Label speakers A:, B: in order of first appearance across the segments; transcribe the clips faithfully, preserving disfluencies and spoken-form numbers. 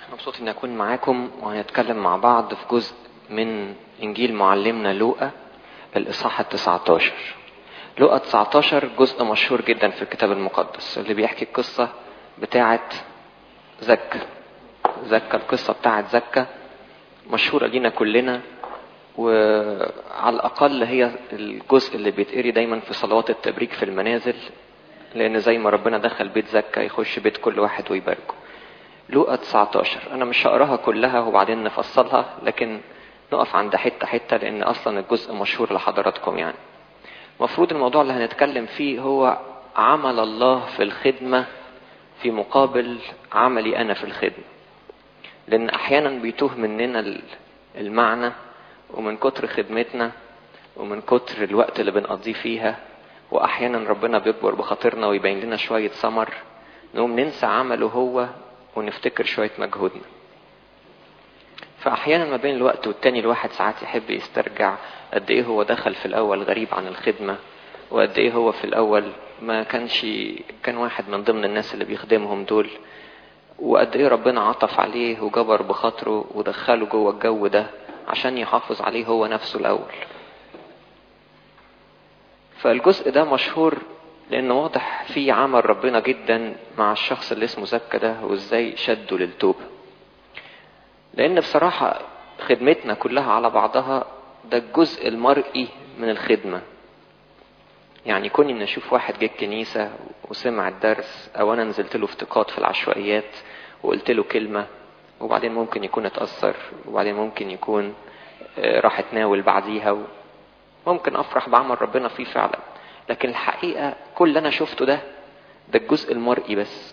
A: مبسوط اني اكون معاكم وهنتكلم مع بعض في جزء من انجيل معلمنا لوقا الاصحاح التسعة عشر. لوقا تسعة عشر جزء مشهور جدا في الكتاب المقدس اللي بيحكي القصة بتاعة زكا. زكا القصة بتاعة زكا مشهورة لينا كلنا، وعلى الأقل هي الجزء اللي بيتقري دايما في صلوات التبريك في المنازل، لأن زي ما ربنا دخل بيت زكا يخش بيت كل واحد ويباركه. لوقا تسعة عشر أنا مش هقراها كلها وبعدين نفصلها، لكن نقف عند حتة حتة لأن أصلا الجزء مشهور لحضراتكم. يعني مفروض الموضوع اللي هنتكلم فيه هو عمل الله في الخدمة في مقابل عملي أنا في الخدمة، لأن أحيانا بيتوه مننا المعنى، ومن كتر خدمتنا ومن كتر الوقت اللي بنقضيه فيها، وأحيانا ربنا بيكبر بخاطرنا ويبين لنا شوية ثمر نقوم ننسى عمله هو ونفتكر شوية مجهودنا. فأحيانا ما بين الوقت والتاني الواحد ساعات يحب يسترجع قد ايه هو دخل في الأول غريب عن الخدمة، وقد ايه هو في الأول ما كانش كان واحد من ضمن الناس اللي بيخدمهم دول، وقد ايه ربنا عطف عليه وجبر بخاطره ودخله جوه الجو ده عشان يحافظ عليه هو نفسه الأول. فالجزء ده مشهور لأنه واضح فيه عمل ربنا جدا مع الشخص اللي اسمه زكا ده، وازاي شده للتوبة. لأن بصراحة خدمتنا كلها على بعضها ده الجزء المرئي من الخدمة. يعني كوني ان اشوف واحد جه الكنيسة وسمع الدرس، او انا نزلت له افتقاد في العشوائيات وقلت له كلمة، وبعدين ممكن يكون اتأثر، وبعدين ممكن يكون راح اتناول بعديها، وممكن افرح بعمل ربنا فيه فعلا. لكن الحقيقة كل اللي انا شفته ده ده الجزء المرئي بس.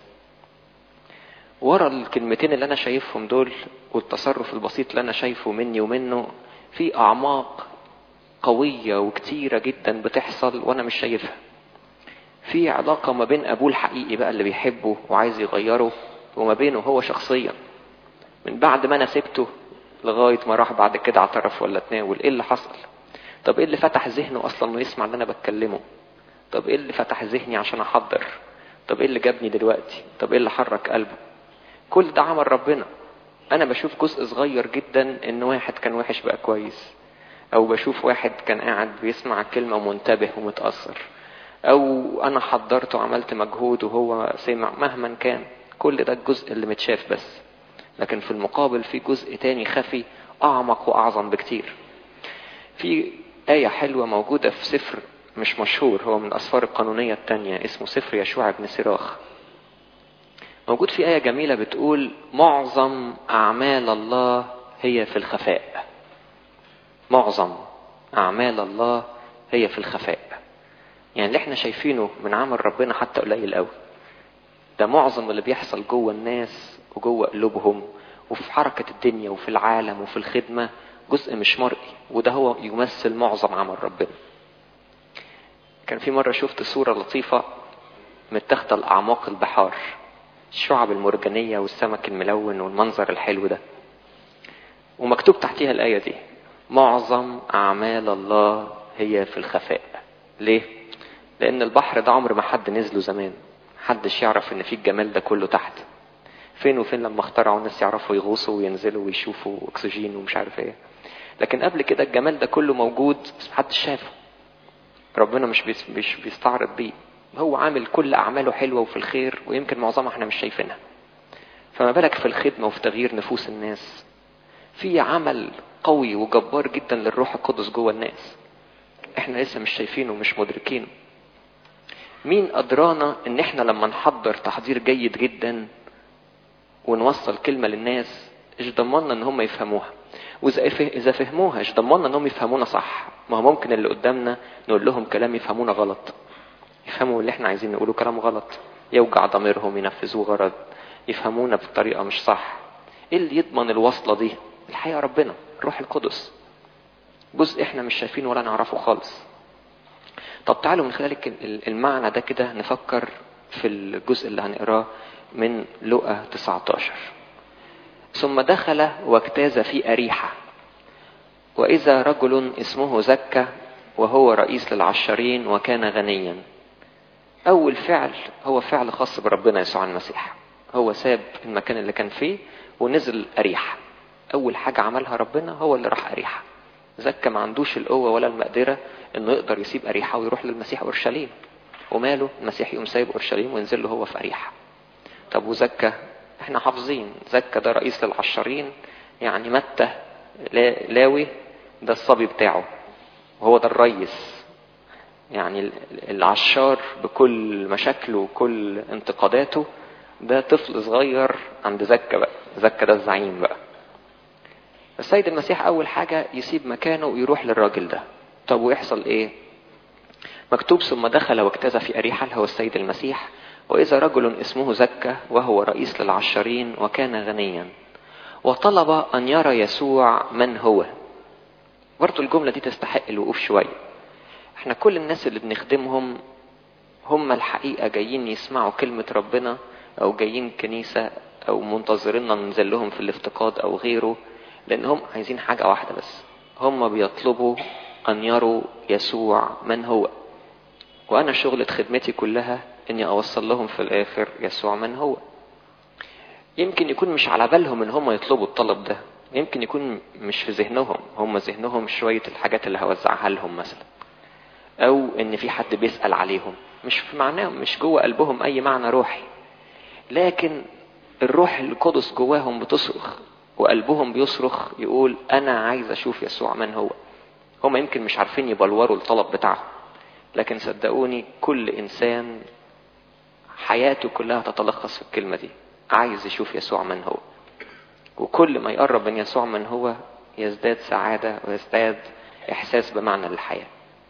A: ورا الكلمتين اللي انا شايفهم دول والتصرف البسيط اللي انا شايفه مني ومنه في اعماق قوية وكتيرة جدا بتحصل وانا مش شايفها. في علاقة ما بين ابوه الحقيقي بقى اللي بيحبه وعايز يغيره، وما بينه هو شخصيا من بعد ما انا سبته لغاية ما راح بعد كده اعترف ولا تناول. ايه اللي حصل؟ طب ايه اللي فتح ذهنه اصلا انه يسمع اللي انا بتكلمه؟ طب ايه اللي فتح ذهني عشان احضر؟ طب ايه اللي جابني دلوقتي؟ طب ايه اللي حرك قلبه؟ كل ده عمل ربنا. انا بشوف جزء صغير جدا ان واحد كان وحش بقى كويس، او بشوف واحد كان قاعد بيسمع الكلمة ومنتبه ومتأثر، او انا حضرت وعملت مجهود وهو سمع. مهما كان كل ده الجزء اللي متشاف بس، لكن في المقابل في جزء تاني خفي اعمق واعظم بكتير. في آية حلوة موجودة في سفر مش مشهور، هو من الأسفار القانونية التانية، اسمه سفر يشوع بن سراخ. موجود في آية جميلة بتقول معظم أعمال الله هي في الخفاء. معظم أعمال الله هي في الخفاء. يعني اللي احنا شايفينه من عمل ربنا حتى قليل قوي، ده معظم اللي بيحصل جوه الناس وجوه قلوبهم وفي حركة الدنيا وفي العالم وفي الخدمة جزء مش مرئي، وده هو يمثل معظم عمل ربنا. كان في مرة شفت صورة لطيفة متاخدة لأعماق البحار، الشعب المرجانية والسمك الملون والمنظر الحلو ده، ومكتوب تحتيها الآية دي معظم أعمال الله هي في الخفاء. ليه؟ لأن البحر ده عمر ما حد نزله زمان، محدش يعرف ان فيه الجمال ده كله تحت. فين وفين لما اخترعوا الناس يعرفوا يغوصوا وينزلوا ويشوفوا اكسجين ومش عارف ايه. لكن قبل كده الجمال ده كله موجود بس محدش شافه. ربنا مش مش بيستعرض بيه، هو عامل كل أعماله حلوة وفي الخير، ويمكن معظمها احنا مش شايفينها. فما بالك في الخدمة وفي تغيير نفوس الناس. في عمل قوي وجبار جدا للروح القدس جوه الناس احنا لسه مش شايفينه ومش مدركينه. مين أدرانا ان احنا لما نحضر تحضير جيد جدا ونوصل كلمة للناس ايش ضمننا ان هم يفهموها؟ واذا فهموها ايش ضمننا انهم يفهمونا صح؟ ما هو ممكن اللي قدامنا نقول لهم كلام يفهمونا غلط، يفهموا اللي احنا عايزين نقوله كلام غلط، يوجع ضميرهم، ينفذوه غرض، يفهمونا بطريقة مش صح. ايه اللي يضمن الوصلة دي؟ الحقيقة ربنا، الروح القدس، جزء احنا مش شايفينه ولا نعرفه خالص. طب تعالوا من خلال المعنى ده كده نفكر في الجزء اللي هنقراه من لوقا تسعة عشر. ثم دخل واجتاز في أريحة، وإذا رجل اسمه زكا وهو رئيس للعشرين وكان غنيا. أول فعل هو فعل خاص بربنا يسوع المسيح، هو ساب المكان اللي كان فيه ونزل أريحة. أول حاجة عملها ربنا هو اللي راح أريحة. زكا ما عندوش القوة ولا المقدرة إنه يقدر يسيب أريحة ويروح للمسيح أورشليم. وماله المسيح يقوم سايب أورشليم وينزل له هو في أريحة. طب وزكا احنا حافظين زكا ده رئيس للعشرين، يعني متى لاوي ده الصبي بتاعه وهو ده الرئيس. يعني العشار بكل مشاكله وكل انتقاداته ده طفل صغير عند زكا بقى. زكا ده الزعيم بقى. السيد المسيح اول حاجة يسيب مكانه ويروح للراجل ده. طب ويحصل ايه؟ مكتوب ثم دخل واجتاز في أريحة هو السيد المسيح، وإذا رجل اسمه زكا وهو رئيس للعشرين وكان غنيا وطلب أن يرى يسوع من هو. برضو الجملة دي تستحق الوقوف شوية. احنا كل الناس اللي بنخدمهم هم الحقيقة جايين يسمعوا كلمة ربنا، أو جايين كنيسة، أو منتظرين ننزل لهم في الافتقاد أو غيره، لأنهم عايزين حاجة واحدة بس. هم بيطلبوا أن يروا يسوع من هو. وأنا شغلة خدمتي كلها إني أوصل لهم في الآخر يسوع من هو. يمكن يكون مش على بالهم إن هم يطلبوا الطلب ده، يمكن يكون مش في ذهنهم، هم ذهنهم شوية الحاجات اللي هوزعها لهم مثلا، أو إن في حد بيسأل عليهم، مش في معناهم، مش جوه قلبهم أي معنى روحي. لكن الروح القدس جواهم بتصرخ وقلبهم بيصرخ يقول أنا عايز أشوف يسوع من هو. هم يمكن مش عارفين يبلوروا الطلب بتاعهم، لكن صدقوني كل إنسان حياته كلها تتلخص في الكلمة دي، عايز يشوف يسوع من هو. وكل ما يقرب من يسوع من هو يزداد سعادة ويزداد إحساس بمعنى للحياة.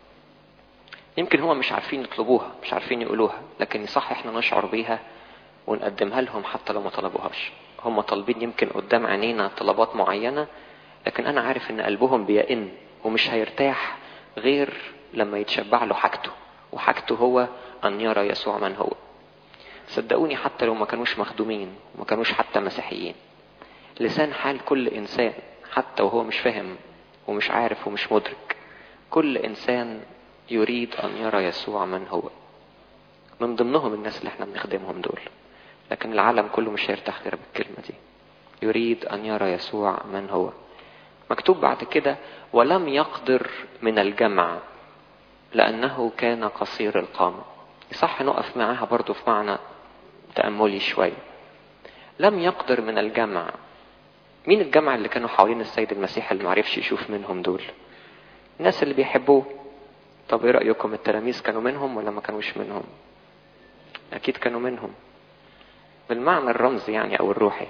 A: يمكن هم مش عارفين يطلبوها، مش عارفين يقولوها، لكن يصح احنا نشعر بيها ونقدمها لهم حتى لو ما طلبوهاش. هم طالبين يمكن قدام عينينا طلبات معينة، لكن أنا عارف إن قلبهم بيئن ومش هيرتاح غير لما يتشبع له حاجته، وحاجته هو أن يرى يسوع من هو. صدقوني حتى لو ما كانوش مخدومين وما كانوش حتى مسيحيين، لسان حال كل إنسان حتى وهو مش فاهم ومش عارف ومش مدرك، كل إنسان يريد أن يرى يسوع من هو. من ضمنهم الناس اللي احنا بنخدمهم دول، لكن العالم كله مش هيرتاح غير بالكلمة دي، يريد أن يرى يسوع من هو. مكتوب بعد كده ولم يقدر من الجمع لأنه كان قصير القامة. يصح نقف معاها برضو في معنى تأملي شوية. لم يقدر من الجمع. مين الجمع اللي كانوا حوالين السيد المسيح اللي معرفش يشوف منهم دول؟ الناس اللي بيحبوه. طب ايه رأيكم، التلاميذ كانوا منهم ولا ما كانوش منهم؟ أكيد كانوا منهم بالمعنى الرمزي يعني أو الروحي.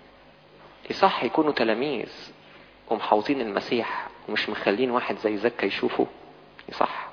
A: يصح يكونوا تلاميذ ومحوطين المسيح ومش مخلين واحد زي زكا يشوفه. يصح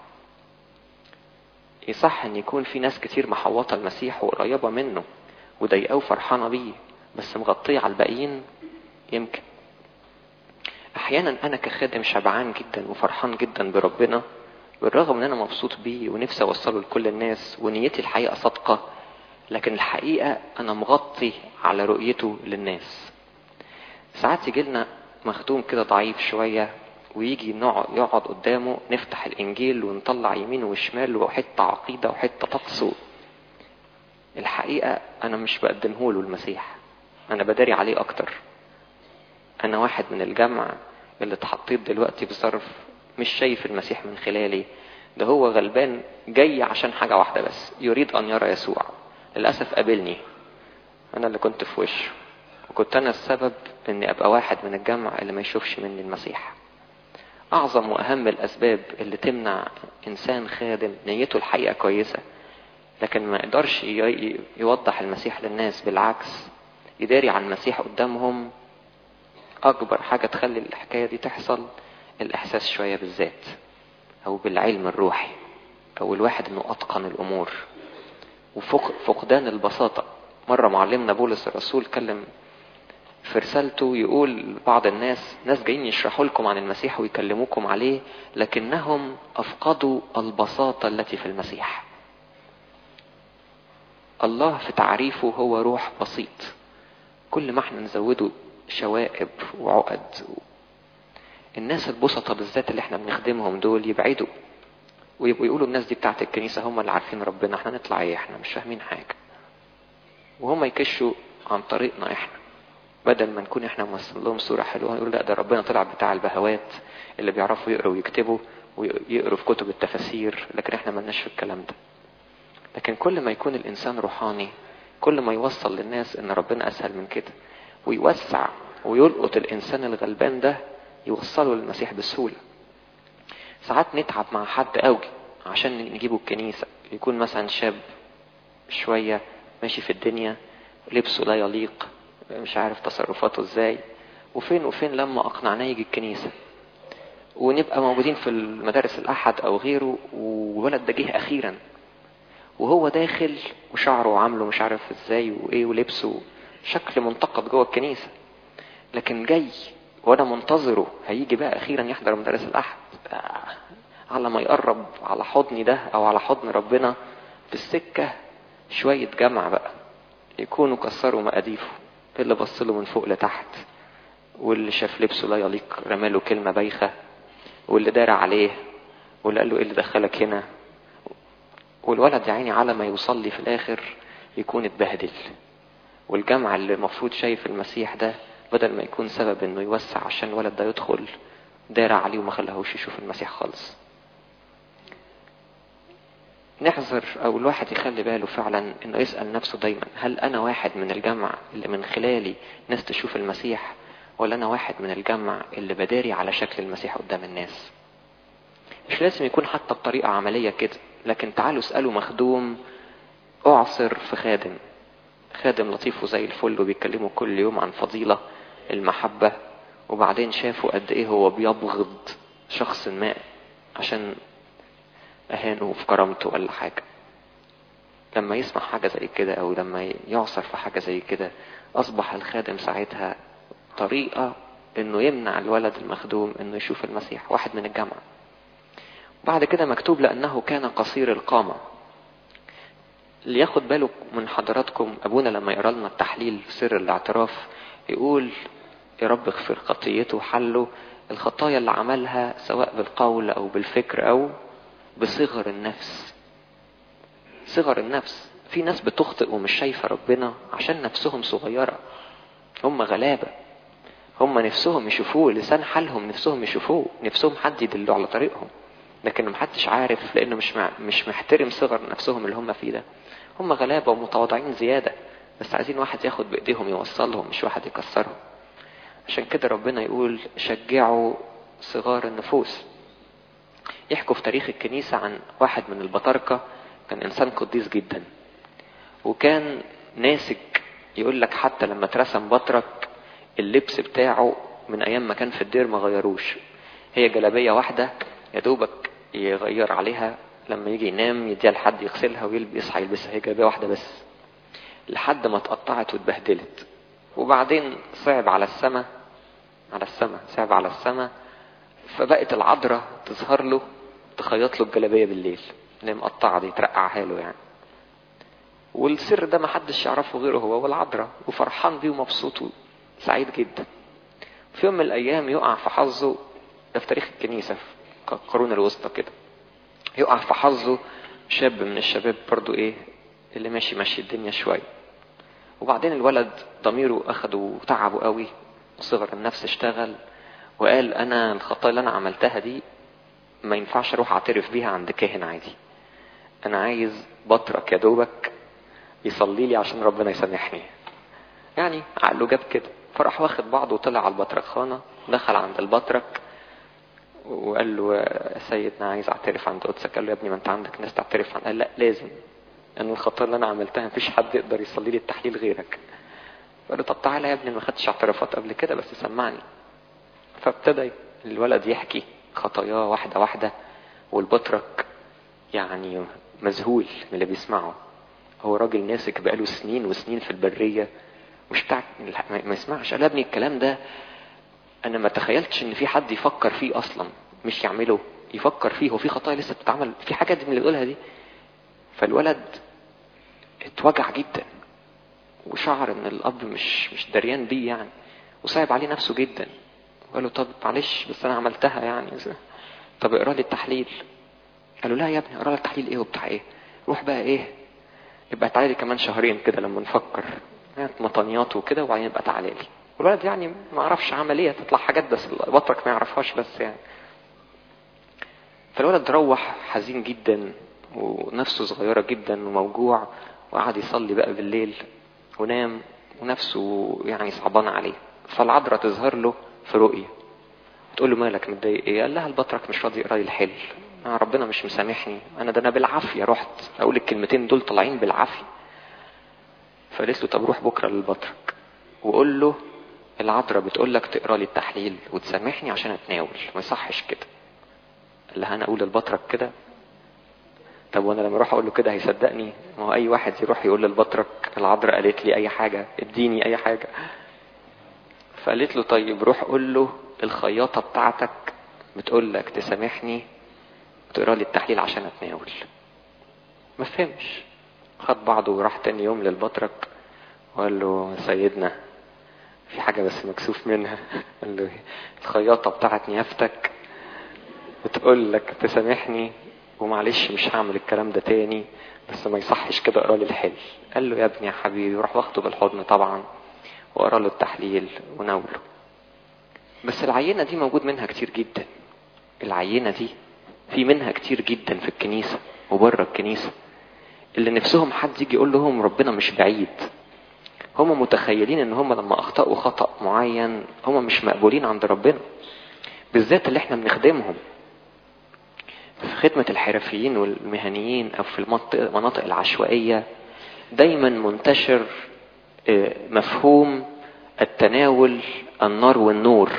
A: يصح ان يكون في ناس كتير محوطة المسيح وقريبة منه وضايقاه فرحانة بيه بس مغطية على الباقيين. يمكن احيانا انا كخادم شبعان جدا وفرحان جدا بربنا، بالرغم ان انا مبسوط بيه ونفسي اوصله لكل الناس ونيتي الحقيقة صادقة، لكن الحقيقة انا مغطي على رؤيته للناس. ساعات يجي لنا مخدوم كده ضعيف شوية ويجي يقعد قدامه نفتح الانجيل ونطلع يمين وشمال وحتة عقيدة وحتة طقس. الحقيقة انا مش بقدمه له المسيح، انا بداري عليه اكتر. انا واحد من الجمع اللي اتحطيت دلوقتي في ظرف مش شايف المسيح من خلالي، ده هو غلبان جاي عشان حاجة واحدة بس، يريد ان يرى يسوع. للأسف قابلني، انا اللي كنت في وشه، وكنت انا السبب اني ابقى واحد من الجمع اللي ما يشوفش مني المسيح. اعظم واهم الاسباب اللي تمنع انسان خادم نيته الحقيقة كويسة لكن ما يقدرش يوضح المسيح للناس، بالعكس يداري عن المسيح قدامهم، اكبر حاجة تخلي الحكاية دي تحصل الاحساس شوية بالذات او بالعلم الروحي، او الواحد انه اتقن الامور، وفقدان البساطة. مرة معلمنا بولس الرسول كلم في رسالته يقول بعض الناس ناس جايين يشرحوا لكم عن المسيح ويكلموكم عليه لكنهم أفقدوا البساطة التي في المسيح. الله في تعريفه هو روح بسيط، كل ما احنا نزوده شوائب وعقد. الناس البسطة بالذات اللي احنا بنخدمهم دول يبعدوا ويبقوا يقولوا الناس دي بتاعت الكنيسة هم اللي عارفين ربنا، احنا نطلع ايه، احنا مش فاهمين حاجة. وهم يكشوا عن طريقنا احنا، بدل ما نكون احنا موصل لهم صورة حلوة يقول لا ده ربنا طلع بتاع البهوات اللي بيعرفوا يقروا ويكتبوا ويقروا في كتب التفاسير، لكن احنا ملناش في الكلام ده. لكن كل ما يكون الانسان روحاني كل ما يوصل للناس ان ربنا اسهل من كده، ويوسع ويلقط الانسان الغلبان ده يوصله للمسيح بسهولة. ساعات نتعب مع حد قوي عشان نجيبه الكنيسة، يكون مثلا شاب شوية ماشي في الدنيا لبسه لا يليق، مش عارف تصرفاته ازاي، وفين وفين لما اقنعناه يجي الكنيسة. ونبقى موجودين في المدارس الاحد او غيره وولد ده جه اخيرا وهو داخل وشعره وعامله مش عارف ازاي وايه ولبسه شكل منتقد جوه الكنيسة، لكن جاي وانا منتظره هيجي بقى اخيرا يحضر مدارس الاحد. على ما يقرب على حضني ده او على حضن ربنا في السكة شوية جمع بقى يكونوا كسروا مقاديفه، اللي بصله من فوق لتحت، واللي شاف لبسه لا يليق رماله كلمة بايخة، واللي دار عليه واللي قال له ايه اللي دخلك هنا. والولد يا عيني على ما يوصل لي في الاخر يكون اتبهدل، والجمع اللي المفروض شايف المسيح ده بدل ما يكون سبب انه يوسع عشان الولد ده يدخل دار عليه وما خلاهوش يشوف المسيح خالص. نحذر او الواحد يخلي باله فعلا انه يسأل نفسه دايما، هل انا واحد من الجمع اللي من خلالي ناس تشوف المسيح، ولا انا واحد من الجمع اللي بداري على شكل المسيح قدام الناس؟ مش لازم يكون حتى بطريقة عملية كده، لكن تعالوا اسألوا مخدوم اعصر في خادم خادم لطيف وزي الفل وبيتكلموا كل يوم عن فضيلة المحبة، وبعدين شافوا قد ايه هو بيبغض شخص ما عشان اهانه في كرامته ولا حاجة. لما يسمع حاجة زي كده او لما يعصر في حاجة زي كده اصبح الخادم ساعتها طريقة انه يمنع الولد المخدوم انه يشوف المسيح، واحد من الجامعة. بعد كده مكتوب لانه كان قصير القامة. اللي ياخد باله من حضراتكم ابونا لما يقرأ لنا التحليل في سر الاعتراف يقول يا رب اغفر خطيته وحله الخطايا اللي عملها سواء بالقول او بالفكر او بصغر النفس. صغر النفس، في ناس بتخطئ ومش شايفة ربنا عشان نفسهم صغيرة، هم غلابة، هم نفسهم يشوفوه، لسان حالهم نفسهم يشوفوه، نفسهم حد يدلوا على طريقهم، لكن محدش عارف لانه مش مع... مش محترم صغر نفسهم اللي هم فيه ده. هم غلابة ومتواضعين زيادة، بس عايزين واحد ياخد بايديهم يوصلهم مش واحد يكسرهم. عشان كده ربنا يقول شجعوا صغار النفوس. يحكوا في تاريخ الكنيسة عن واحد من البطاركة كان انسان قديس جدا، وكان ناسك. يقول لك حتى لما اترسم بطرك اللبس بتاعه من ايام ما كان في الدير ما غيروش، هي جلابية واحدة يا دوبك يغير عليها لما يجي ينام يديها لحد يغسلها ويصحى يلبسها، هي جلابية واحدة بس، لحد ما اتقطعت واتبهدلت. وبعدين صعب على السماء على السماء صعب على السماء فبقت العذراء تظهر له تخيط له الجلابية بالليل اللي مقطعة دي ترقعها له يعني. والسر ده ما حدش يعرفه غيره هو والعذراء، وفرحان بيه ومبسوط سعيد جدا. في يوم من الايام يقع في حظه، ده في تاريخ الكنيسة في القرون الوسطى كده، يقع في حظه شاب من الشباب برضو ايه اللي ماشي ماشي الدنيا شوية، وبعدين الولد ضميره اخده وتعبه قوي، صغر النفس اشتغل وقال انا الخطايا اللي انا عملتها دي ما ينفعش اروح اعترف بيها عند كاهن عادي، انا عايز بطرك يا دوبك يصلي لي عشان ربنا يسامحني. يعني عقله جاب كده، فراح واخد بعضه وطلع على البطرك خانة، دخل عند البطرك وقال له يا سيدنا عايز اعترف عند قدسك. قال له يا ابني ما انت عندك ناس تعترف عن. قال لا لازم، ان الخطايا اللي انا عملتها مفيش حد يقدر يصلي لي التحليل غيرك. قال له طب تعالى يا ابني ما خدتش اعترافات قبل كده بس سمعني. فابتدى الولد يحكي خطاياه واحدة واحدة، والبطرك يعني مذهول من اللي بيسمعه. هو راجل ناسك بقاله سنين وسنين في البرية مش بتاع ما يسمعش. قال يا ابني الكلام ده انا ما تخيلتش ان في حد يفكر فيه اصلا، مش يعمله يفكر فيه، هو في خطايا لسه بتتعمل في حاجات من اللي بيقولها دي. فالولد اتوجع جدا وشعر ان الاب مش مش دريان بيه يعني، وصعب عليه نفسه جدا. وقال له طب معلش بس انا عملتها يعني، طب اقرا لي التحليل. قال له لا يا ابني اقرا لي التحليل ايه وبتاع ايه، روح بقى ايه يبقى تعالى كمان شهرين كده لما نفكر مطنيات وكده وبعدين يبقى تعالى لي. والولد يعني ما عرفش عملية تطلع حاجات بس البطرك ما يعرفهاش بس يعني. فالولد روح حزين جدا ونفسه صغيرة جدا وموجوع، وقعد يصلي بقى بالليل ونام ونفسه يعني صعبان عليه. فالعذراء تظهر له في رؤية تقول له مالك متضايق ايه؟ قال لها البطرك مش راضي يقرا لي الحل، آه ربنا مش مسامحني، انا ده انا بالعافيه رحت اقول الكلمتين دول طالعين بالعافيه. فقالت له طب روح بكره للبطرك وقول له العذراء بتقول لك تقرا لي التحليل وتسامحني عشان اتناول، ما يصحش كده. قال لها انا اقول للبطرك كده؟ طب وانا لما اروح اقول له كده هيصدقني؟ ما هو اي واحد يروح يقول للبطرك العذراء قالت لي اي حاجه، اديني اي حاجه. فقالت له طيب روح قول له الخياطه بتاعتك بتقول لك تسامحني وتقرا لي التحليل عشان اتناول. ما فهمش، خد بعضه وراح تاني يوم للبطرك وقال له سيدنا في حاجه بس مكسوف منها. قال له الخياطه بتاعت نيافتك بتقول لك تسامحني ومعلش مش هعمل الكلام ده تاني، بس ما يصحش كده اقرا لي الحل. قال له يا ابني يا حبيبي، وراح واخده بالحضن طبعا وقرا له التحليل وناوله. بس العينه دي موجود منها كتير جدا، العينه دي في منها كتير جدا في الكنيسه وبره الكنيسه، اللي نفسهم حد يجي يقول لهم ربنا مش بعيد. هم متخيلين ان هم لما اخطأوا خطأ معين هم مش مقبولين عند ربنا، بالذات اللي احنا بنخدمهم في خدمة الحرفيين والمهنيين او في المناطق العشوائية. دايما منتشر مفهوم التناول النار والنور،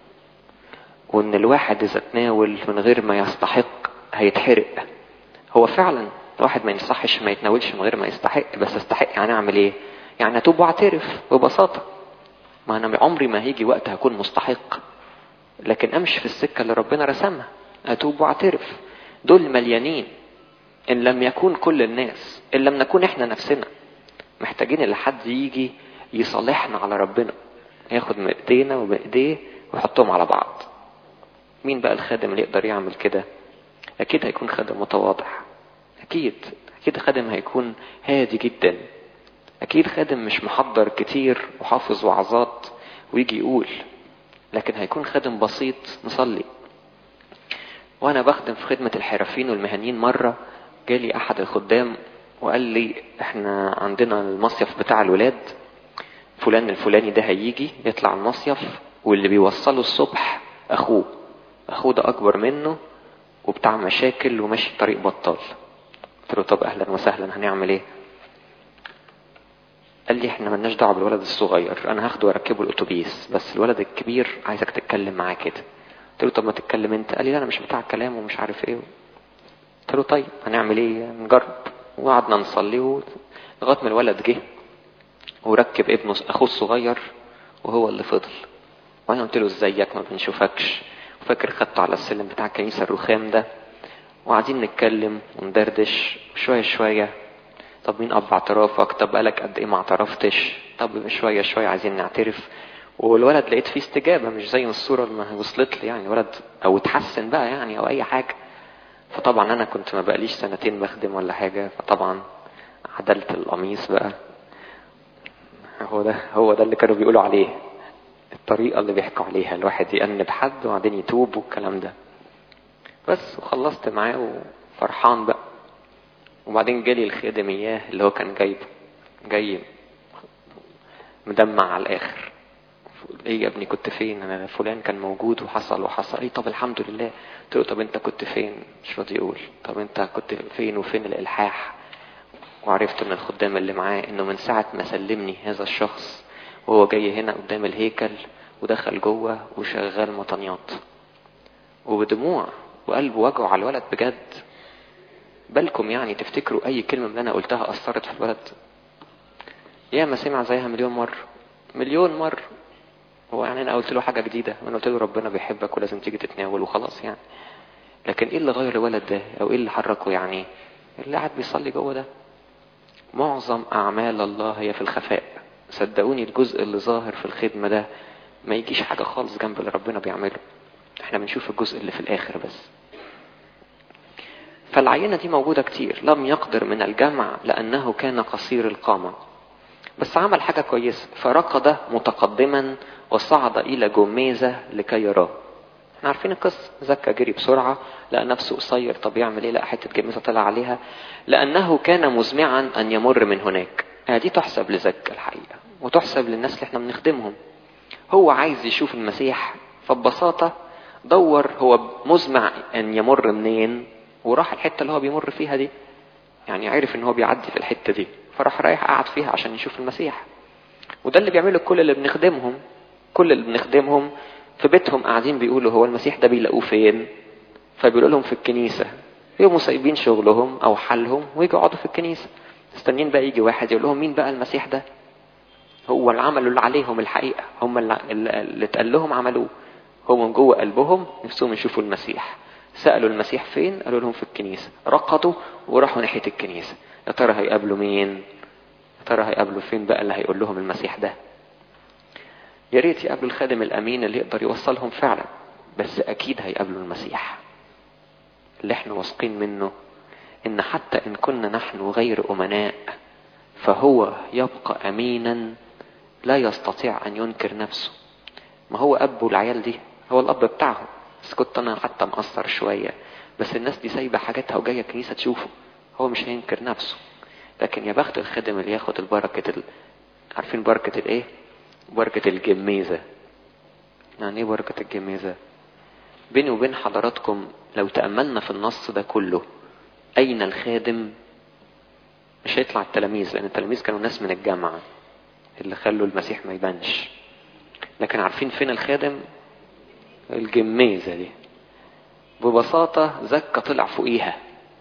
A: وان الواحد اذا تناول من غير ما يستحق هيتحرق. هو فعلا الواحد ما يصحش ما يتناولش من غير ما يستحق، بس استحق يعني اعمل ايه؟ يعني اتوب واعترف ببساطة. ما انا عمري ما هيجي وقت هكون مستحق، لكن امشي في السكة اللي ربنا رسمها، اتوب واعترف. دول مليانين، ان لم يكون كل الناس، ان لم نكون احنا نفسنا محتاجين اللي حد يجي يصالحنا على ربنا، ياخد من ايدينا وبايديه ويحطهم على بعض. مين بقى الخادم اللي يقدر يعمل كده؟ اكيد هيكون خادم متواضع، اكيد اكيد خادم هيكون هادي جدا، اكيد خادم مش محضر كتير وحافظ وعظات ويجي يقول، لكن هيكون خادم بسيط مصلي. وانا بخدم في خدمة الحرفيين والمهنيين، مرة جالي احد الخدام وقال لي احنا عندنا المصيف بتاع الولاد فلان الفلاني ده هيجي يطلع المصيف، واللي بيوصله الصبح اخوه اخوه ده اكبر منه وبتاع مشاكل وماشي طريق بطال. قلت له طب اهلا وسهلا، هنعمل ايه؟ قال لي احنا ملناش دعوه بالولد الصغير، انا هاخده واركبه الاتوبيس، بس الولد الكبير عايزك تتكلم معاه كده. قلت له طب ما تتكلم انت. قال لي لا انا مش بتاع كلام ومش عارف ايه. قلت له طيب هنعمل ايه؟ نجرب. وقعدنا نصلي لغايه ما الولد جه وركب ابنه اخوه الصغير وهو اللي فضل. وانا قلت له ازيك، ما بنشوفكش. وفاكر خدته على السلم بتاع الكنيسه الرخام ده وقاعدين نتكلم وندردش شويه شويه. طب مين اب اعترافك؟ طب بقالك قد ايه ما اعترفتش؟ طب شويه شويه عايزين نعترف. والولد لقيت فيه استجابه، مش زي الصوره اللي وصلت لي يعني ولد او اتحسن بقى يعني او اي حاجه. فطبعا انا كنت ما بقاليش سنتين بخدم ولا حاجه، فطبعا عدلت القميص بقى. هو ده هو ده اللي كانوا بيقولوا عليه الطريقه اللي بيحكوا عليها، الواحد يأنب حد وبعدين يتوب والكلام ده. بس وخلصت معاه وفرحان بقى. وبعدين جالي الخادم اياه اللي هو كان جايبه جاي مدمع على الاخر. ايه يا ابني كنت فين؟ انا فلان كان موجود وحصل وحصل. ايه طب الحمد لله. قلت له طب انت كنت فين؟ مش راضي يقول. طب انت كنت فين وفين الالحاح؟ وعرفت من الخدام اللي معاه انه من ساعة ما سلمني هذا الشخص وهو جاي هنا قدام الهيكل ودخل جوه وشغال مطنيات وبدموع وقلبه وجعه على الولد بجد. بالكم يعني تفتكروا اي كلمة من انا قلتها اثرت في الولد؟ يا ما سمع زيها مليون مرة مليون مرة. هو يعني انا قلت له حاجة جديدة؟ انا قلت له ربنا بيحبك ولازم تيجي تتناول وخلاص يعني. لكن ايه اللي غير الولد ده او ايه اللي حركه؟ يعني اللي قاعد بيصلي جوه ده. معظم اعمال الله هي في الخفاء. صدقوني الجزء اللي ظاهر في الخدمة ده ما يجيش حاجة خالص جنب اللي ربنا بيعمله. احنا بنشوف الجزء اللي في الاخر بس. فالعينة دي موجودة كتير. لم يقدر من الجمع لأنه كان قصير القامة. بس عمل حاجة كويسة، فركض متقدما وصعد إلى جميزة لكي يراه. احنا عارفين القصة، زكا جري بسرعة، لقى نفسه قصير، طب يعمل ايه؟ لقى حتة جميزة طلع عليها، لأنه كان مزمعا أن يمر من هناك. آه دي تحسب لزكا الحقيقة، وتحسب للناس اللي احنا بنخدمهم. هو عايز يشوف المسيح، فببساطة دور هو مزمع أن يمر منين، وراح الحتة اللي هو بيمر فيها دي. يعني عرف ان هو بيعدي في الحتة دي، فراح رايح قاعد فيها عشان يشوف المسيح. وده اللي بيعمله كل اللي بنخدمهم. كل اللي بنخدمهم في بيتهم قاعدين بيقولوا هو المسيح ده بيلاقوه فين؟ فبيقولوا لهم في الكنيسة. يقوموا سايبين شغلهم او حالهم ويجوا يقعدوا في الكنيسة، مستنيين بقى يجي واحد يقول لهم مين بقى المسيح ده. هو اللي عملوا اللي عليهم الحقيقة، هم اللي, اللي اتقال لهم عملوه. هم من جوه قلبهم نفسهم يشوفوا المسيح. سألوا المسيح فين؟ قالوا لهم في الكنيسة. رقدوا وراحوا ناحية الكنيسة. يا ترى هيقابلوا مين؟ يا ترى هيقابلوا فين بقى اللي هيقول لهم المسيح ده؟ يا ريت يقابلوا الخادم الأمين اللي يقدر يوصلهم فعلا، بس أكيد هيقابلوا المسيح اللي احنا واثقين منه، إن حتى إن كنا نحن غير أمناء فهو يبقى أمينا لا يستطيع أن ينكر نفسه. ما هو أبو العيال دي، هو الأب بتاعهم، بس كنت أنا حتى مقصر شوية، بس الناس دي سايبة حاجاتها وجاية كنيسة تشوفه. هو مش هينكر نفسه. لكن يا بخت الخادم اللي ياخد البركة ال... عارفين بركة الايه؟ بركة الجميزة. يعني ايه بركة الجميزة؟ بيني وبين حضراتكم لو تأملنا في النص ده كله، أين الخادم؟ مش هيطلع التلاميذ، لأن التلاميذ كانوا ناس من الجامعة اللي خلوا المسيح ما يبانش. لكن عارفين فين الخادم؟ الجميزة دي. ببساطة زكا طلع فوقيها،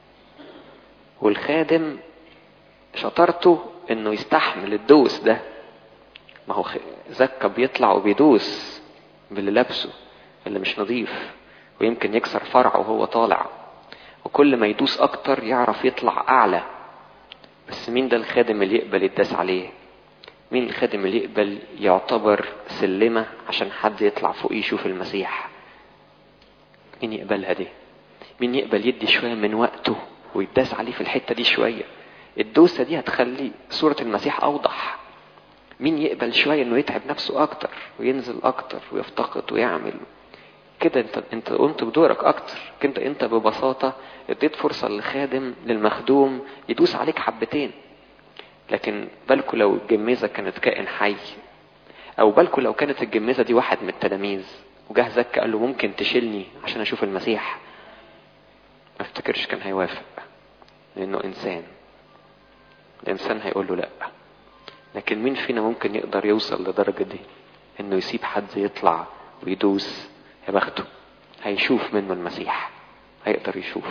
A: والخادم شطرته انه يستحمل الدوس ده. ما هو زكا بيطلع وبيدوس باللي لابسه اللي مش نظيف، ويمكن يكسر فرعه وهو طالع، وكل ما يدوس اكتر يعرف يطلع اعلى. بس مين ده الخادم اللي يقبل يداس عليه؟ مين الخادم اللي يقبل يعتبر سلمة عشان حد يطلع فوق يشوف المسيح؟ مين يقبلها دي؟ مين يقبل يدي شوية من وقته ويداس عليه في الحتة دي شوية؟ الدوسة دي هتخلي صورة المسيح أوضح. مين يقبل شوية انه يتعب نفسه اكتر وينزل اكتر ويفتقد ويعمل كده؟ انت انت قمت بدورك اكتر. انت انت ببساطة اديت فرصة للخادم للمخدوم يدوس عليك حبتين. لكن بالكو لو الجميزة كانت كائن حي، او بالكو لو كانت الجميزة دي واحد من التلاميذ وجه زكا قال له ممكن تشيلني عشان اشوف المسيح، ما افتكرش كان هيوافق، لانه انسان. الانسان هيقول له لا. لكن مين فينا ممكن يقدر يوصل لدرجة دي انه يسيب حد يطلع ويدوس؟ يا بخته، هيشوف منه المسيح، هيقدر يشوف.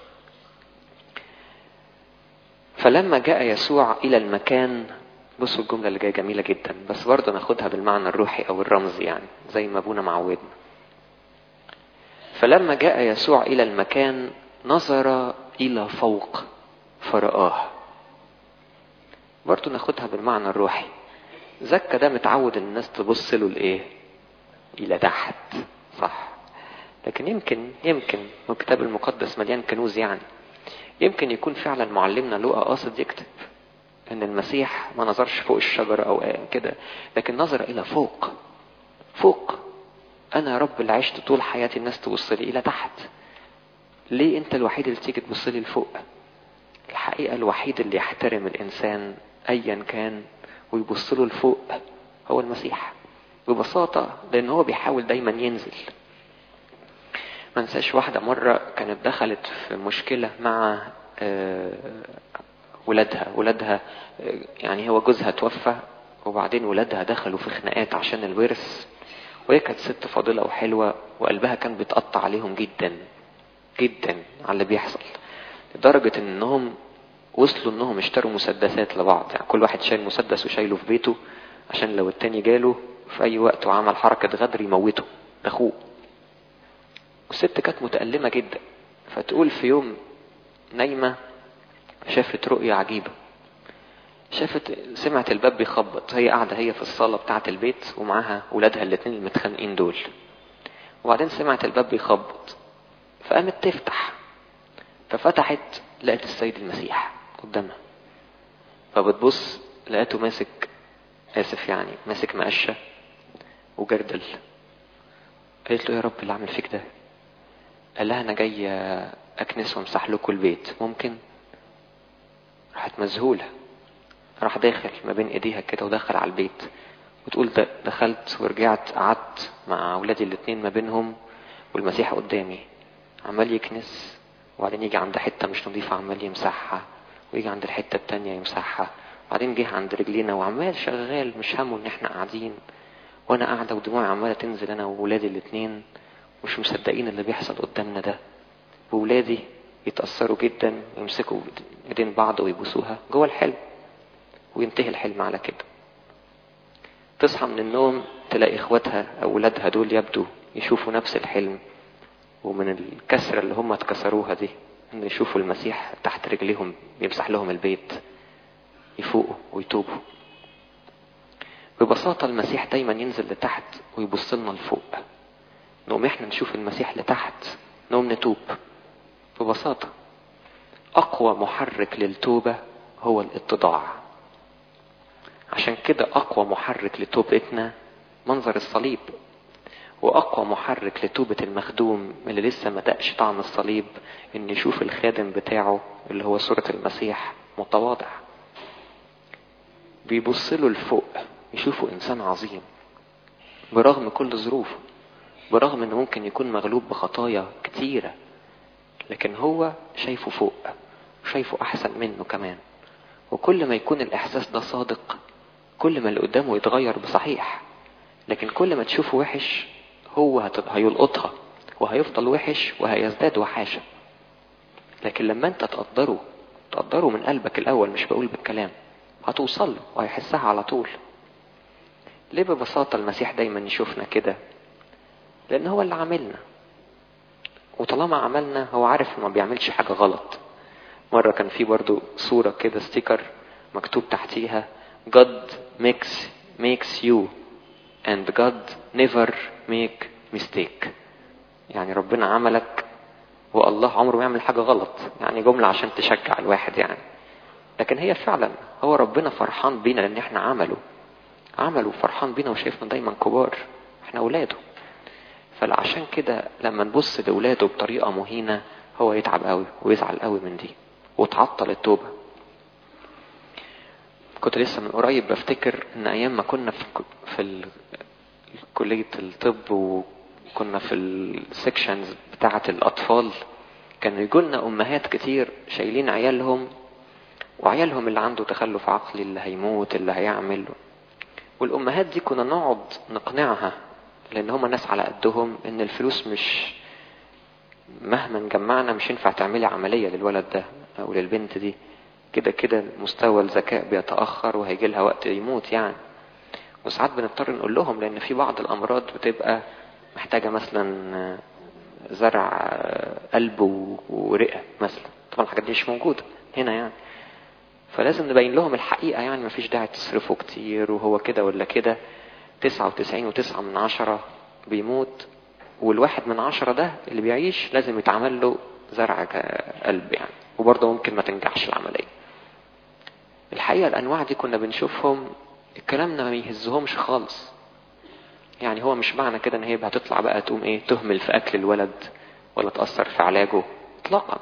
A: فلما جاء يسوع الى المكان، بصوا الجملة اللي جاية جميلة جدا، بس برضه ناخدها بالمعنى الروحي او الرمزي، يعني زي ما ابونا معودنا. فلما جاء يسوع الى المكان نظر الى فوق فرآه. برضو ناخدها بالمعنى الروحي. زكا ده متعود الناس تبص له لايه؟ الى تحت، صح؟ لكن يمكن يمكن الكتاب المقدس مليان كنوز، يعني يمكن يكون فعلا معلمنا لوقا قاصد يكتب ان المسيح ما نظرش فوق الشجرة او كده، لكن نظر الى فوق. فوق. انا يا رب اللي عشت طول حياتي الناس تبص لي الى تحت، ليه انت الوحيد اللي تيجي تبص لي لفوق؟ الحقيقة الوحيد اللي يحترم الانسان ايا كان ويبص له لفوق هو المسيح، ببساطة لان هو بيحاول دايما ينزل. ما نساش واحدة مرة كانت دخلت في مشكلة مع ولادها ولادها يعني هو جوزها توفى، وبعدين ولادها دخلوا في خناقات عشان الورث، وهي كانت ست فاضلة وحلوة وقلبها كان بيتقطع عليهم جدا جدا على اللي بيحصل، لدرجة انهم وصلوا انهم اشتروا مسدسات لبعض. يعني كل واحد شايل مسدس وشايله في بيته عشان لو التاني جاله في اي وقت وعمل حركة غدر يموته اخوه. والست كانت متألمة جدا، فتقول في يوم نايمة شافت رؤية عجيبة. شافت سمعت الباب بيخبط، هي قاعدة هي في الصالة بتاعة البيت ومعاها ولادها الاتنين المتخانقين دول، وبعدين سمعت الباب بيخبط فقامت تفتح، ففتحت لقت السيد المسيح قدامها، فبتبص لقيته ماسك اسف يعني ماسك مقشة وجردل. قالت له يا رب اللي عمل فيك ده. قال لها انا جاي اكنس وامسح لكم البيت، ممكن؟ راحت مذهولة. راح داخل ما بين ايديها كده ودخل على البيت، وتقول ده دخلت ورجعت قعدت مع اولادي الاتنين ما بينهم والمسيح قدامي عمال يكنس، وبعدين يجي عند حتة مش نظيفة عمال يمسحها، ويجي عند الحتة التانية يمسحها، وبعدين جه عند رجلينا وعمال شغال مش همه ان احنا قاعدين، وانا قاعدة ودموعي عمالة تنزل انا وولادي الاتنين مش مصدقين اللي بيحصل قدامنا ده. وولادي يتأثروا جدا ويمسكوا ايدين بعض ويبوسوها جوه الحلم، وينتهي الحلم على كده. تصحى من النوم تلاقي اخواتها او ولادها دول يبدو يشوفوا نفس الحلم، ومن الكسرة اللي هم اتكسروها دي ان يشوفوا المسيح تحت رجليهم بيمسح لهم البيت، يفوقوا ويتوبوا. ببساطة المسيح دايما ينزل لتحت ويبص لنا لفوق، نقوم احنا نشوف المسيح لتحت نقوم نتوب. ببساطة اقوى محرك للتوبة هو الاتضاع. عشان كده اقوى محرك لتوبتنا منظر الصليب، واقوى محرك لتوبة المخدوم اللي لسه ما دقش طعم الصليب ان يشوف الخادم بتاعه اللي هو صورة المسيح متواضع، بيبصله لفوق يشوفه انسان عظيم برغم كل ظروفه، برغم انه ممكن يكون مغلوب بخطايا كتيرة، لكن هو شايفه فوق، شايفه احسن منه كمان. وكل ما يكون الاحساس ده صادق كل ما اللي قدامه يتغير بصحيح، لكن كل ما تشوفه وحش هو هيلقطها وهيفضل وحش وهيزداد وحاشة. لكن لما انت تقدره تقدره من قلبك الاول، مش بقول بالكلام، هتوصل له وهيحسها على طول. ليه ببساطة المسيح دايما يشوفنا كده؟ لان هو اللي عملنا، وطالما عملنا هو عارف ما بيعملش حاجة غلط. مرة كان في برضو صورة كده ستيكر مكتوب تحتيها God makes makes you and God never make mistake. يعني ربنا عملك والله عمره ما يعمل حاجة غلط، يعني جملة عشان تشجع الواحد يعني. لكن هي فعلا هو ربنا فرحان بينا لان احنا عمله عمله فرحان بينا وشايفنا دايما كبار، احنا اولاده. فعشان كده لما نبص لأولاده بطريقة مهينة هو يتعب قوي ويزعل قوي من دي وتعطل التوبة. كنت لسه من قريب بفتكر ان ايام ما كنا في في كلية الطب وكنا في السكشنز بتاعة الاطفال، كانوا يقولنا امهات كتير شايلين عيالهم، وعيالهم اللي عنده تخلف عقلي اللي هيموت اللي هيعمل، والامهات دي كنا نقعد نقنعها لان هم ناس على قدهم ان الفلوس مش مهما نجمعنا مش ينفع تعملي عملية للولد ده او للبنت دي، كده كده مستوى الذكاء بيتأخر وهيجي لها وقت يموت يعني. وساعات بنضطر نقول لهم لان في بعض الامراض بتبقى محتاجة مثلا زرع قلب ورئة مثلا، طبعا الحاجات دي مش موجودة هنا يعني، فلازم نبين لهم الحقيقة يعني مفيش داعي تصرفوا كتير وهو كده ولا كده. تسعة وتسعين وتسعة من عشرة بيموت، والواحد من عشرة ده اللي بيعيش لازم يتعمل له زرع قلب يعني، وبرضه ممكن ما تنجحش العملية. الحقيقة الأنواع دي كنا بنشوفهم الكلام ما يهزهمش خالص، يعني هو مش معنى كده ان هي هتطلع بقى تقوم ايه تهمل في أكل الولد ولا تأثر في علاجه اطلاقا،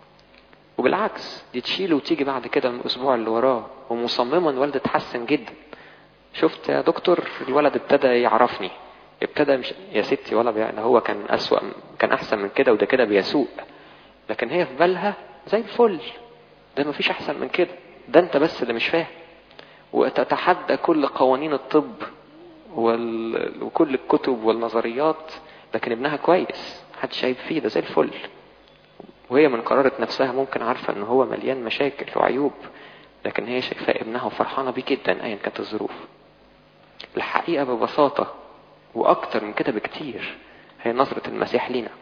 A: وبالعكس دي تشيله وتيجي بعد كده من الأسبوع اللي وراه ومصمما الولد تحسن جدا. شفت يا دكتور الولد ابتدى يعرفني، ابتدى مش يا ستي ولا بي... هو كان أسوأ كان أحسن من كده وده كده بيسوء، لكن هي في بالها زي الفل، ده مفيش أحسن من كده، ده أنت بس اللي مش فاهم. وتتحدى كل قوانين الطب وال... وكل الكتب والنظريات، لكن ابنها كويس محدش شايف فيه، ده زي الفل. وهي من قرارة نفسها ممكن عارفة ان هو مليان مشاكل وعيوب، لكن هي شايفاه ابنها وفرحانة بيه جدا ايا كانت الظروف. الحقيقة ببساطة واكتر من كده بكتير هي نظرة المسيح لينا.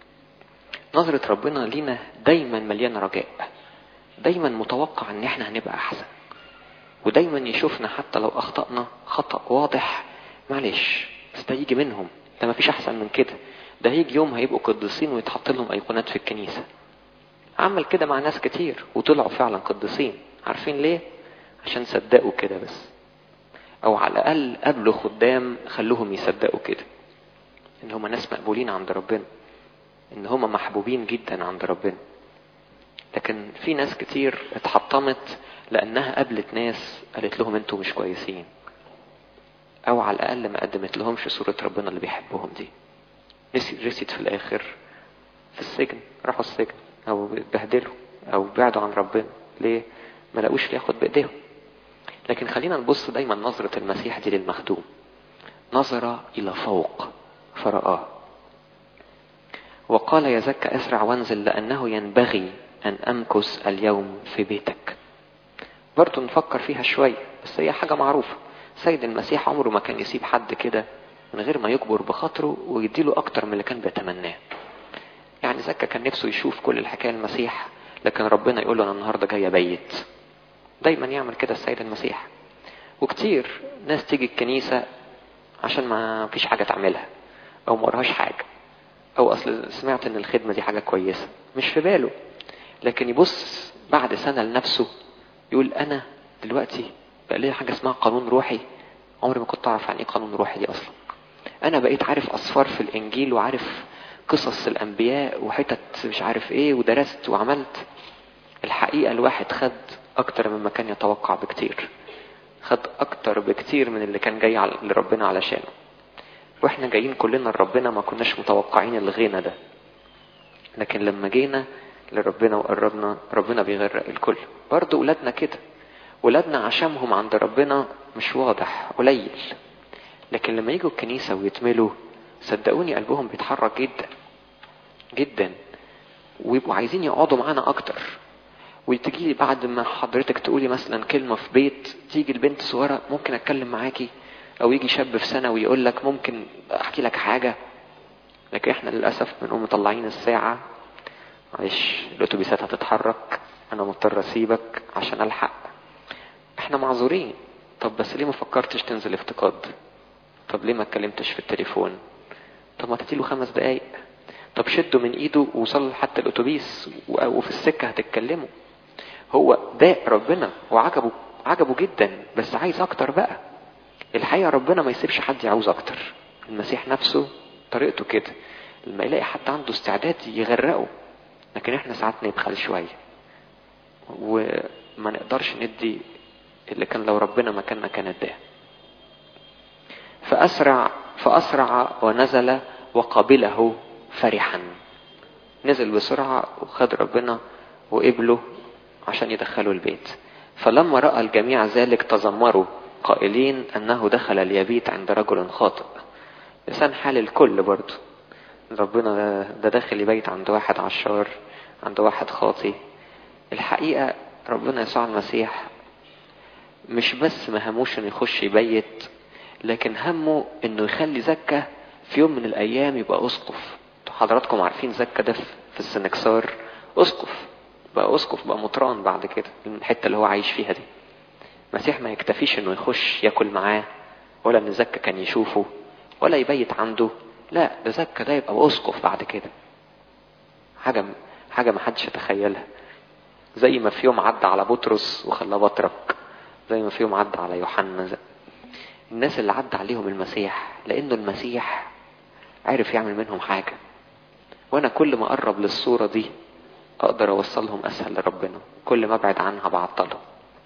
A: نظرة ربنا لينا دايما مليانة رجاء، دايما متوقع ان احنا هنبقى احسن، ودايما يشوفنا حتى لو اخطأنا خطأ واضح معلش بس ده يجي منهم، ده مفيش احسن من كده، ده هيجي يوم هيبقوا قديسين ويتحط لهم ايقونات في الكنيسة. عمل كده مع ناس كتير وطلعوا فعلا قديسين، عارفين ليه؟ عشان صدقوا كده بس. او على الاقل قابلوا خدام خلوهم يصدقوا كده ان هم ناس مقبولين عند ربنا، ان هم محبوبين جدا عند ربنا. لكن في ناس كتير اتحطمت لانها قابلت ناس قالت لهم انتوا مش كويسين، او على الاقل ما قدمت لهمش صورة ربنا اللي بيحبهم دي. رسيت في الاخر في السجن، راحوا السجن او اتبهدلوا او بعدوا عن ربنا. ليه؟ ما لقوش ياخد بايديهم. لكن خلينا نبص دايما نظرة المسيح دي للمخدوم، نظرة الى فوق فرآه وقال يا زكا اسرع وانزل لانه ينبغي ان امكث اليوم في بيتك. برضو نفكر فيها شوية، بس هي حاجة معروفة. سيد المسيح عمره ما كان يسيب حد كده من غير ما يكبر بخاطره ويديله اكتر من اللي كان بيتمناه. يعني زكا كان نفسه يشوف كل الحكاية المسيح، لكن ربنا يقول له انا النهاردة جاي بيت. دايما يعمل كده السيد المسيح. وكتير ناس تيجي الكنيسة عشان ما فيش حاجة تعملها او ما وراهاش حاجة، او اصل سمعت ان الخدمة دي حاجة كويسة، مش في باله. لكن يبص بعد سنة لنفسه يقول انا دلوقتي بقى لي حاجة اسمها قانون روحي، عمري ما كنت اعرف عن ايه قانون روحي دي اصلا. انا بقيت عارف اصفار في الانجيل وعارف قصص الانبياء وحتت مش عارف ايه ودرست وعملت. الحقيقة الواحد خد اكتر مما كان يتوقع بكتير، خد اكتر بكتير من اللي كان جاي لربنا علشانه. واحنا جايين كلنا لربنا ما كناش متوقعين الغنى ده، لكن لما جينا لربنا وقربنا ربنا بيغرق الكل. برضو ولادنا كده، ولادنا عشمهم عند ربنا مش واضح، قليل، لكن لما يجوا الكنيسة ويتملوا صدقوني قلبهم بيتحرك جدا جدا، ويبقوا عايزين يقعدوا معانا اكتر. وتجي بعد ما حضرتك تقولي مثلا كلمة في بيت، تيجي البنت صغيرة ممكن اتكلم معاكي، او يجي شاب في سنة ويقول لك ممكن احكي لك حاجة. لكن احنا للأسف بنقوم مطلعين الساعة، معلش الاتوبيسات هتتحرك انا مضطر اسيبك عشان الحق. احنا معذورين. طب بس ليه ما فكرتش تنزل افتقاد؟ طب ليه ما اتكلمتش في التليفون؟ طب ما تديله خمس دقايق. طب شدوا من ايده ووصلوا حتى الاتوبيس وفي السكة هتتكلموا. هو ده ربنا وعجبه عجبه جدا، بس عايز اكتر بقى. الحقيقة ربنا ما يسيبش حد يعوز اكتر. المسيح نفسه طريقته كده، لما يلاقي حد عنده استعداد يغرقه. لكن احنا ساعات نبخل شوية وما نقدرش ندي اللي كان لو ربنا مكاننا كان اداه. فأسرع فأسرع ونزل وقبله فرحا. نزل بسرعة وخد ربنا وقبله عشان يدخلوا البيت. فلما رأى الجميع ذلك تذمروا قائلين أنه دخل ليبيت عند رجل خاطئ. لسان حال الكل برضو، ربنا ده داخل يبيت عند واحد عشار، عند واحد خاطئ. الحقيقة ربنا يسوع المسيح مش بس ما هموش انه يخش يبيت، لكن همه انه يخلي زكا في يوم من الايام يبقى اسقف. حضراتكم عارفين زكا ده في السنكسار اسقف، بقى اسقف، بقى مطران بعد كده الحتة اللي هو عايش فيها دي. المسيح ما يكتفيش انه يخش ياكل معاه، ولا ان زكا كان يشوفه ولا يبيت عنده. لا، ده زكا ده يبقى اسقف بعد كده. حاجة حاجة ما حدش يتخيلها. زي ما في يوم عدى على بطرس وخلاه بطرك، زي ما في يوم عدى على يوحنا. الناس اللي عدى عليهم المسيح لانه المسيح عارف يعمل منهم حاجة. وانا كل ما اقرب للصورة دي اقدر اوصلهم اسهل لربنا، كل ما ابعد عنها بعطلهم.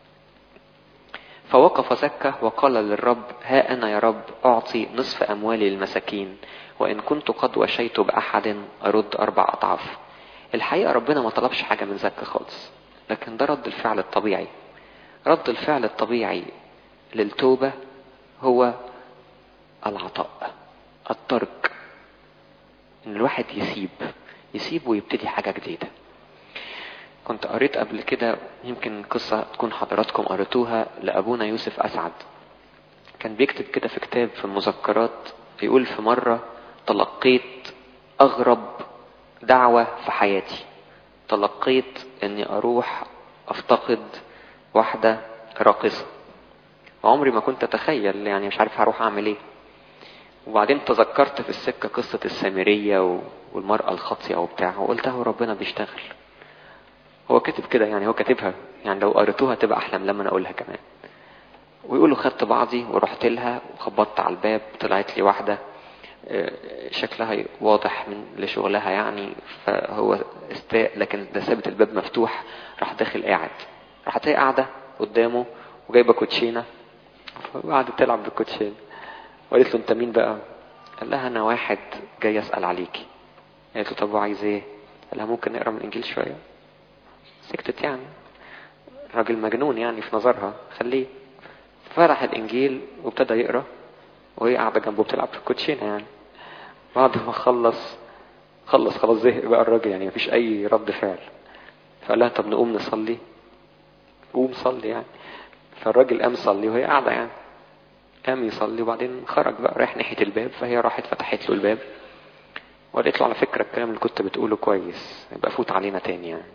A: فوقف زكا وقال للرب ها انا يا رب اعطي نصف اموالي للمساكين، وان كنت قد وشيت باحد ارد اربع اضعاف. الحقيقة ربنا ما طلبش حاجة من زكا خالص، لكن ده رد الفعل الطبيعي. رد الفعل الطبيعي للتوبة هو العطاء، الترك، ان الواحد يسيب يسيب ويبتدي حاجة جديدة. كنت قريت قبل كده يمكن قصة تكون حضراتكم قريتوها لأبونا يوسف أسعد. كان بيكتب كده في كتاب في المذكرات، يقول في مرة تلقيت أغرب دعوة في حياتي. تلقيت اني اروح افتقد واحدة راقصة، وعمري ما كنت اتخيل، يعني مش عارف هروح اعمل ايه. وبعدين تذكرت في السكة قصة السامرية والمرأة الخاطئة وبتاع، وقلت هو ربنا بيشتغل. هو كاتب كده، يعني هو كاتبها، يعني لو قريتوها تبقى احلى لما انا اقولها كمان. ويقولوا خدت بعضي ورحت لها وخبطت على الباب. طلعت لي واحدة شكلها واضح من لشغلها يعني، فهو استاء، لكن ده سابت الباب مفتوح. راح داخل قاعد، راحت هي قاعدة قدامه وجايبة كوتشينة وقعدت تلعب بالكوتشينة. وقالت له انت مين بقى؟ قال لها انا واحد جاي اسأل عليكي. قالت له طب وعايز ايه؟ قال لها ممكن نقرا من الانجيل شوية. سكتت يعني، راجل مجنون يعني في نظرها، خليه. فتح الانجيل وابتدى يقرا وهي قاعدة جنبه بتلعب في الكوتشينة يعني. بعد ما خلص خلص خلاص زهق بقى الراجل يعني، مفيش اي رد فعل. فقال لها طب نقوم نصلي. قوم صلي يعني. فالراجل قام صلي وهي قاعدة يعني. قام يصلي وبعدين خرج بقى رايح ناحية الباب، فهي راحت فتحت له الباب وقالت له على فكرة الكلام اللي كنت بتقوله كويس، يبقى فوت علينا تاني يعني.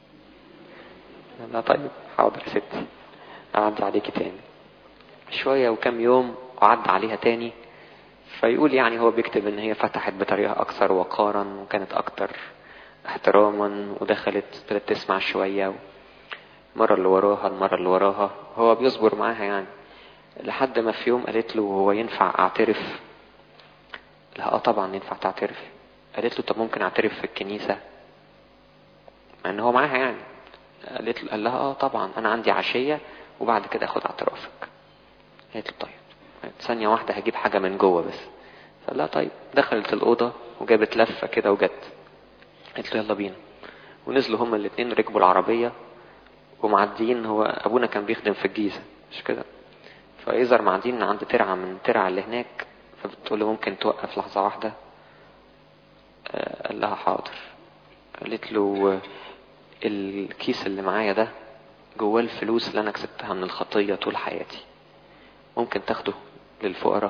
A: لا طيب حاضر يا ستي، أعدي عليكي تاني. شوية وكم يوم وعد عليها تاني. فيقول يعني هو بيكتب ان هي فتحت بطريقة اكثر وقارا وكانت اكثر احتراما، ودخلت ابتدت تسمع شوية، المرة اللي وراها المرة اللي وراها هو بيصبر معاها يعني. لحد ما في يوم قالت له هو ينفع اعترف؟ لا اه طبعا ينفع تعترف. قالت له طب ممكن اعترف في الكنيسة؟ مع ان هو معاها يعني. قالت له قال لها اه طبعا انا عندي عشية وبعد كده اخد اعترافك. قالت له طيب ثانية واحدة هجيب حاجة من جوه بس. فقال لها طيب. دخلت الأوضة وجابت لفة كده وجت. قالت له يلا بينا. ونزلوا هما الاتنين ركبوا العربية ومعديين. هو أبونا كان بيخدم في الجيزة مش كده، فإذا معديين من عند ترعة من ترعة اللي هناك. فبتقول له ممكن توقف لحظة واحدة؟ آه قال لها حاضر. قالت له الكيس اللي معايا ده جواه الفلوس اللي أنا كسبتها من الخطية طول حياتي، ممكن تاخده للفقراء؟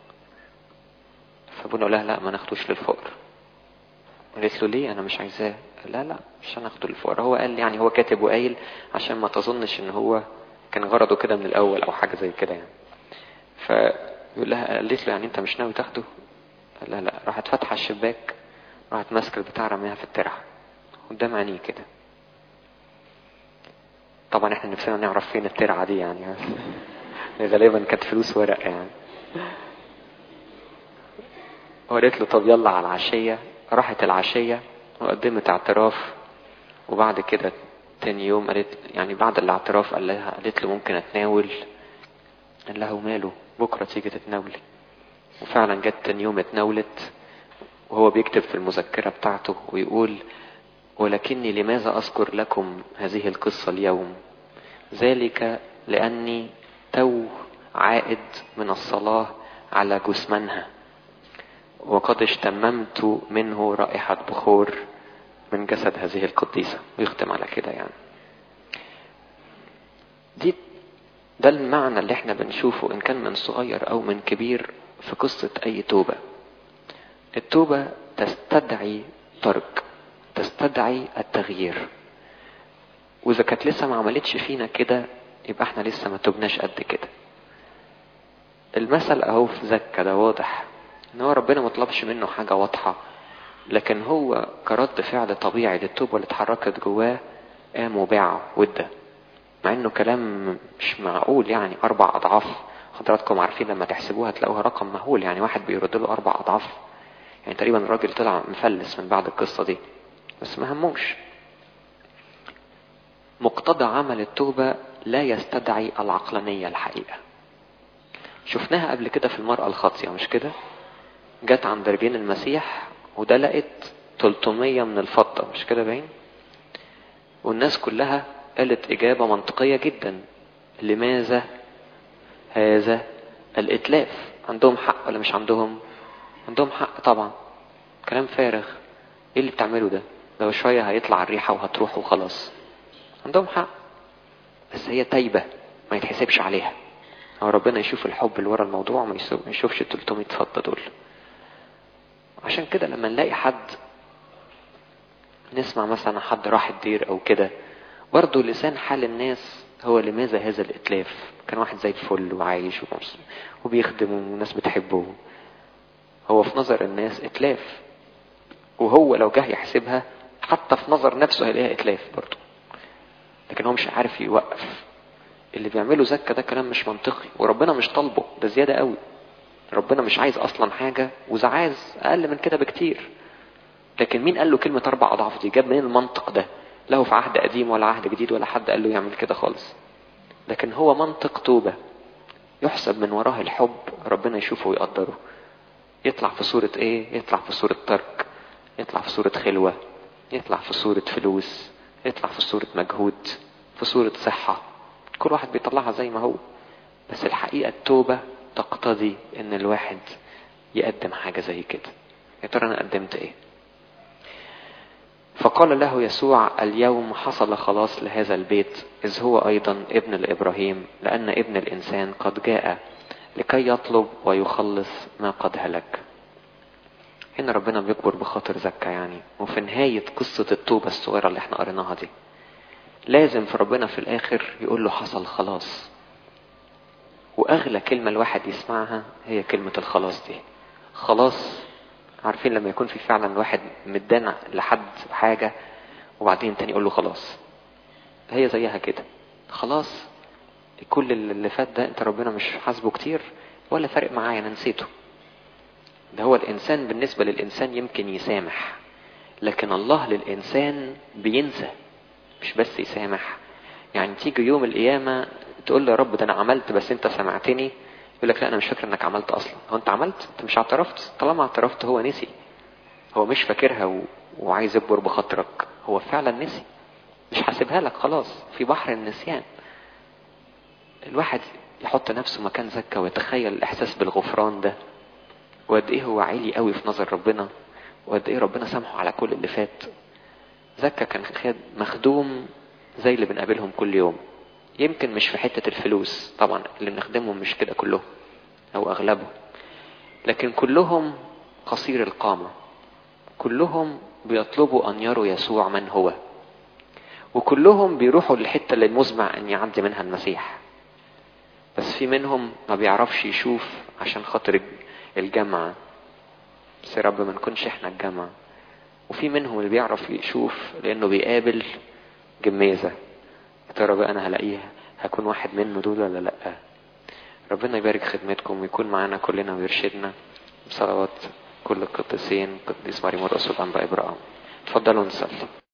A: فابونا قال لها لا ما ناخدوش للفقراء. قالت له ليه؟ انا مش عايزاه. لا لا مش هناخده للفقراء. هو قال يعني هو كاتب وقايل عشان ما تظنش ان هو كان غرضه كده من الاول او حاجة زي كده يعني. فيقول لها قالت له يعني انت مش ناوي تاخده؟ لا لا. راحت فاتحه الشباك، راحت ماسكه البتاع رميها في الترعه قدام عينيه كده. طبعا احنا نفسنا نعرف فين الترعه دي يعني غالبا كانت فلوس ورق يعني. وقالت له طب يلا على العشيه. راحت العشيه وقدمت اعتراف. وبعد كده تاني يوم قالت يعني بعد الاعتراف قال لها قالت له ممكن اتناول؟ قال لها وماله، بكرة تيجي تتناولي. وفعلا جت تاني يوم اتناولت. وهو بيكتب في المذكرة بتاعته ويقول ولكني لماذا أذكر لكم هذه القصة اليوم؟ ذلك لأني تو عائد من الصلاة على جثمانها وقد اشتممت منه رائحة بخور من جسد هذه القديسة. ويختم على كده يعني. دي ده المعنى اللي احنا بنشوفه ان كان من صغير او من كبير في قصة اي توبة. التوبة تستدعي ترك، تستدعي التغيير. واذا كانت لسه ما عملتش فينا كده يبقى احنا لسه ما توبناش قد كده. المثل اهو في زكا ده واضح ان هو ربنا ما طلبش منه حاجة واضحة، لكن هو كرد فعل طبيعي للتوبة اللي اتحركت جواه قام وباع وده، مع انه كلام مش معقول يعني. اربع اضعاف حضراتكم عارفين لما تحسبوها تلاقوها رقم مهول يعني. واحد بيرد له اربع اضعاف يعني تقريبا الراجل طلع مفلس من بعد القصة دي. بس ما هموش. مقتضى عمل التوبة لا يستدعي العقلانية الحقيقة. شفناها قبل كده في المرأة الخاطئة مش كده؟ جت عند رجلين المسيح ودلقت ثلاثمية من الفضة مش كده باين؟ والناس كلها قالت إجابة منطقية جدا. لماذا هذا الإتلاف؟ عندهم حق ولا مش عندهم؟ عندهم حق طبعا. كلام فارغ. ايه اللي بتعمله ده؟ لو شوية هيطلع الريحة وهتروح وخلاص. عندهم حق. بس هي تايبة ما يتحسبش عليها. هو ربنا يشوف الحب اللي ورا الموضوع وما يشوفش ثلاثمية فضة دول. عشان كده لما نلاقي حد نسمع مثلا حد راح الدير او كده، برضه لسان حال الناس هو لماذا هذا الاتلاف؟ كان واحد زي الفل وعايش وبيخدم والناس بتحبه. هو في نظر الناس اتلاف، وهو لو جه يحسبها حتى في نظر نفسه هيلاقيها اتلاف برضه. لكن هو مش عارف يوقف اللي بيعمله زكا ده كلام مش منطقي، وربنا مش طالبه، ده زيادة قوي. ربنا مش عايز اصلا حاجة، وإذا عايز اقل من كده بكتير. لكن مين قال له كلمة اربع اضعاف دي؟ جاب منين المنطق ده؟ له في عهد قديم ولا عهد جديد ولا حد قال له يعمل كده خالص. لكن هو منطق توبة يحسب من وراه الحب، ربنا يشوفه ويقدره. يطلع في صورة ايه؟ يطلع في صورة ترك، يطلع في صورة خلوة، يطلع في صورة فلوس، يطلع في صورة مجهود، في صورة صحة. كل واحد بيطلعها زي ما هو. بس الحقيقة التوبة تقتضي ان الواحد يقدم حاجة زي كده. يا ترى انا قدمت ايه؟ فقال له يسوع: اليوم حصل خلاص لهذا البيت، إذ هو أيضا ابن لإبراهيم، لأن ابن الإنسان قد جاء لكي يطلب ويخلص ما قد هلك. هنا ربنا بيكبر بخاطر زكا يعني. وفي نهاية قصة التوبة الصغيرة اللي احنا قريناها دي، لازم في ربنا في الآخر يقول له حصل خلاص. وأغلى كلمة الواحد يسمعها هي كلمة الخلاص دي. خلاص. عارفين لما يكون في فعلا واحد مدان لحد حاجة وبعدين تاني يقول له خلاص، هي زيها كده. خلاص، كل اللي فات ده انت ربنا مش حاسبه كتير ولا فارق معايا، انا نسيته. ده هو الانسان بالنسبة للانسان يمكن يسامح، لكن الله للانسان بينسى، مش بس يسامح. يعني تيجي يوم القيامة تقول له يا رب ده انا عملت بس انت سمعتني، يقول لك لا انا مش فاكر انك عملت اصلا. هو انت عملت؟ انت مش اعترفت. طالما اعترفت هو نسي، هو مش فاكرها و... وعايز يكبر بخاطرك، هو فعلا نسي، مش حاسبها لك خلاص في بحر النسيان. الواحد يحط نفسه مكان زكا ويتخيل الاحساس بالغفران ده، وقد ايه هو عالي قوي في نظر ربنا، وقد ايه ربنا سامحه على كل اللي فات. زكا كان خد مخدوم زي اللي بنقابلهم كل يوم. يمكن مش في حتة الفلوس طبعا، اللي بنخدمهم مش كده كلهم او اغلبهم، لكن كلهم قصير القامة، كلهم بيطلبوا ان يروا يسوع من هو، وكلهم بيروحوا للحتة اللي المزمع ان يعدي منها المسيح. بس في منهم ما بيعرفش يشوف عشان خاطر الجامعة، بس يا رب ما نكونش احنا الجامعة. وفي منهم اللي بيعرف يشوف لانه بيقابل جميزة. يا ترى بقى انا هلاقيها هكون واحد منه دول ولا لا؟ ربنا يبارك خدمتكم ويكون معنا كلنا ويرشدنا بصلوات كل القديسين، قديس مريم الرسول، أنبا إبراهيم. تفضلوا نصلي.